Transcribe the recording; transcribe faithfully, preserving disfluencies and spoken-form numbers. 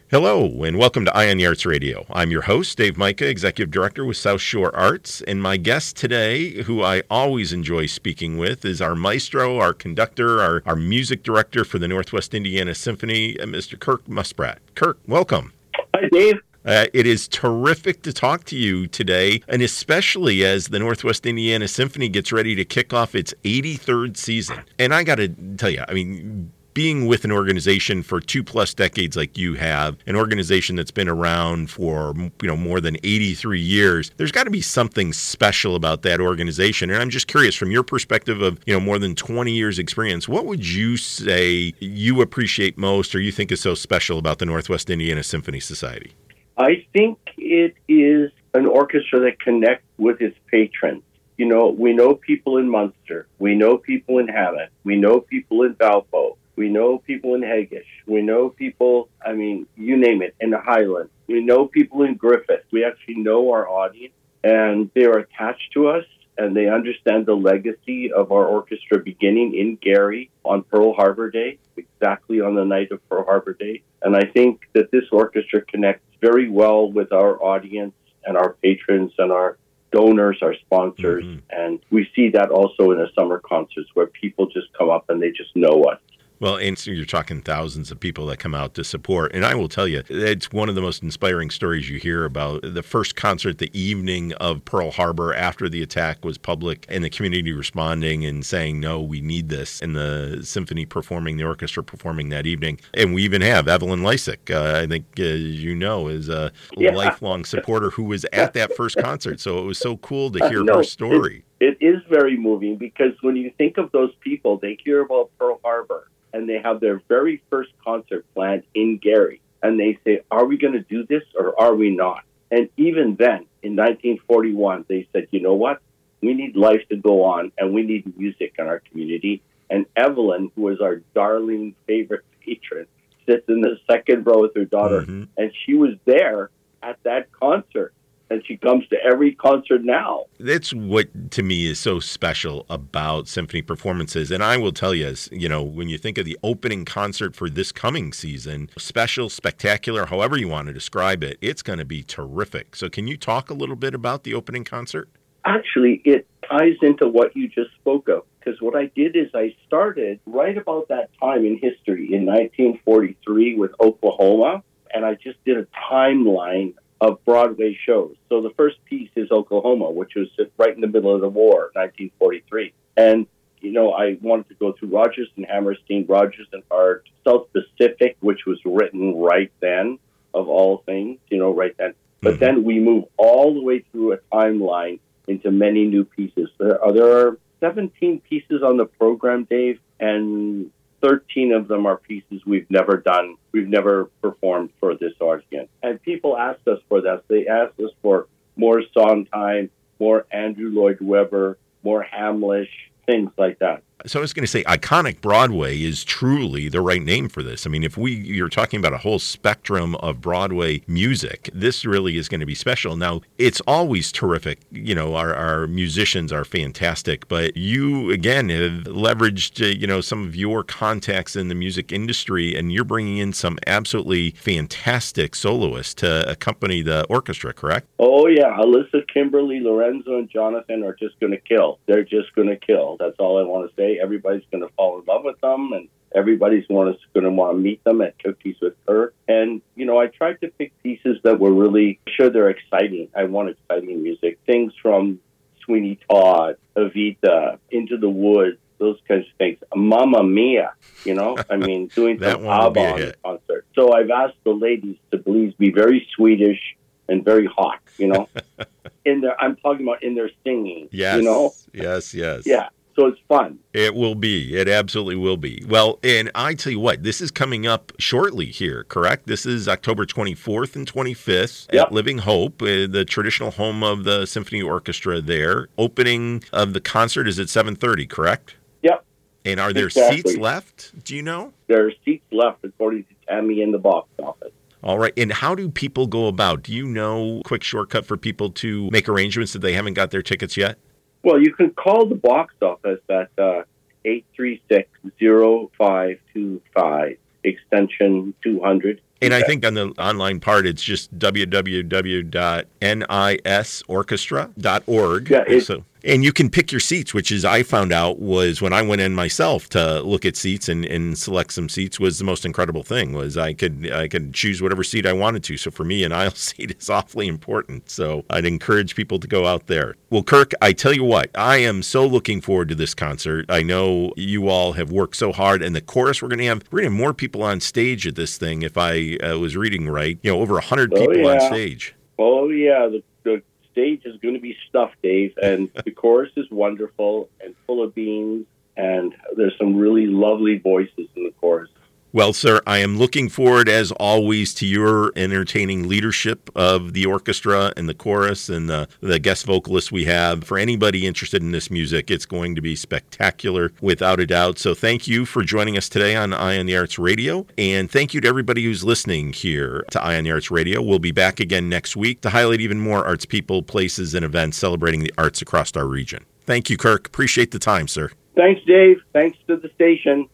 Hello, and welcome to Eye on the Arts Radio. I'm your host, Dave Micah, Executive Director with South Shore Arts, and my guest today, who I always enjoy speaking with, is our maestro, our conductor, our, our music director for the Northwest Indiana Symphony, Mister Kirk Muspratt. Kirk, welcome. Hi, Dave. Uh, it is terrific to talk to you today, and especially as the Northwest Indiana Symphony gets ready to kick off its eighty-third season. And I got to tell you, I mean, being with an organization for two plus decades like you have, an organization that's been around for, you know, more than eighty-three years, there's got to be something special about that organization. And I'm just curious, from your perspective of, you know, more than twenty years experience, what would you say you appreciate most or you think is so special about the Northwest Indiana Symphony Society? I think it is an orchestra that connects with its patrons. You know, we know people in Munster. We know people in Hammett. We know people in Valpo. We know people in Hagish. We know people, I mean, you name it, in the Highlands. We know people in Griffith. We actually know our audience, and they are attached to us, and they understand the legacy of our orchestra beginning in Gary on Pearl Harbor Day, exactly on the night of Pearl Harbor Day. And I think that this orchestra connects very well with our audience and our patrons and our donors, our sponsors. Mm-hmm. And we see that also in the summer concerts where people just come up and they just know us. Well, and so you're talking thousands of people that come out to support. And I will tell you, it's one of the most inspiring stories you hear about the first concert the evening of Pearl Harbor after the attack was public and the community responding and saying, no, we need this. And the symphony performing, the orchestra performing that evening. And we even have Evelyn Lysick, uh, I think, uh, you know, is a yeah. lifelong supporter who was at that first concert. So it was so cool to hear uh, no, her story. It, it is very moving because when you think of those people, they hear about Pearl Harbor. And they have their very first concert planned in Gary. And they say, are we going to do this or are we not? And even then, in nineteen forty-one, they said, you know what? We need life to go on and we need music in our community. And Evelyn, who is our darling favorite patron, sits in the second row with her daughter. Mm-hmm. And she was there at that concert. And she comes to every concert now. That's what, to me, is so special about symphony performances. And I will tell you, you know, when you think of the opening concert for this coming season, special, spectacular, however you want to describe it, it's going to be terrific. So can you talk a little bit about the opening concert? Actually, it ties into what you just spoke of. Because what I did is I started right about that time in history in nineteen forty-three with Oklahoma. And I just did a timeline of Broadway shows. So the first piece is Oklahoma, which was right in the middle of the war, nineteen forty-three. And, you know, I wanted to go through Rodgers and Hammerstein, Rodgers and Hart, South Pacific, which was written right then, of all things, you know, right then. But mm-hmm. then we move all the way through a timeline into many new pieces. There are, there are seventeen pieces on the program, Dave, and thirteen of them are pieces we've never done, we've never performed for this audience. And people asked us for that. They asked us for more Sondheim, more Andrew Lloyd Webber, more Hamlish, things like that. So I was going to say, iconic Broadway is truly the right name for this. I mean, if we you're talking about a whole spectrum of Broadway music, this really is going to be special. Now, it's always terrific. You know, our, our musicians are fantastic, but you, again, have leveraged, uh, you know, some of your contacts in the music industry, and you're bringing in some absolutely fantastic soloists to accompany the orchestra, correct? Oh, yeah. Alyssa, Kimberly, Lorenzo, and Jonathan are just going to kill. They're just going to kill. That's all I want to say. Everybody's going to fall in love with them, and everybody's going to want to meet them at Cookies with Her. And, you know, I tried to pick pieces that were really, sure, they're exciting. I want exciting music. Things from Sweeney Todd, Evita, Into the Woods, those kinds of things. Mamma Mia, you know, I mean, doing some ABBA on the concert. So I've asked the ladies to please be very Swedish and very hot, you know. in their, I'm talking about in their singing, yes, you know. Yes, yes. Yeah. So it's fun. It will be. It absolutely will be. Well, and I tell you what, this is coming up shortly here, correct? This is October twenty-fourth and twenty-fifth yep. at Living Hope, uh, the traditional home of the Symphony Orchestra there. Opening of the concert is at seven thirty, correct? Yep. And are there exactly. seats left? Do you know? There are seats left, according to Tammy in the box office. All right. And how do people go about? Do you know a quick shortcut for people to make arrangements if they haven't got their tickets yet? Well, you can call the box office at uh, eight three six, zero five two five, extension two hundred. And I think on the online part, it's just w w w dot nis orchestra dot org. Yeah, it's, so, and you can pick your seats, which is I found out was when I went in myself to look at seats and, and select some seats was the most incredible thing was I could I could choose whatever seat I wanted to. So for me, an aisle seat is awfully important. So I'd encourage people to go out there. Well, Kirk, I tell you what, I am so looking forward to this concert. I know you all have worked so hard, and the chorus we're going to have, we're going to have more people on stage at this thing. If I uh, was reading right, you know, over a hundred people oh, yeah. on stage. Oh yeah, the, the stage is going to be stuffed, Dave, and the chorus is wonderful and full of beans, and there's some really lovely voices in the chorus. Well, sir, I am looking forward, as always, to your entertaining leadership of the orchestra and the chorus and the, the guest vocalists we have. For anybody interested in this music, it's going to be spectacular, without a doubt. So thank you for joining us today on Eye on the Arts Radio, and thank you to everybody who's listening here to Eye on the Arts Radio. We'll be back again next week to highlight even more arts people, places, and events celebrating the arts across our region. Thank you, Kirk. Appreciate the time, sir. Thanks, Dave. Thanks to the station.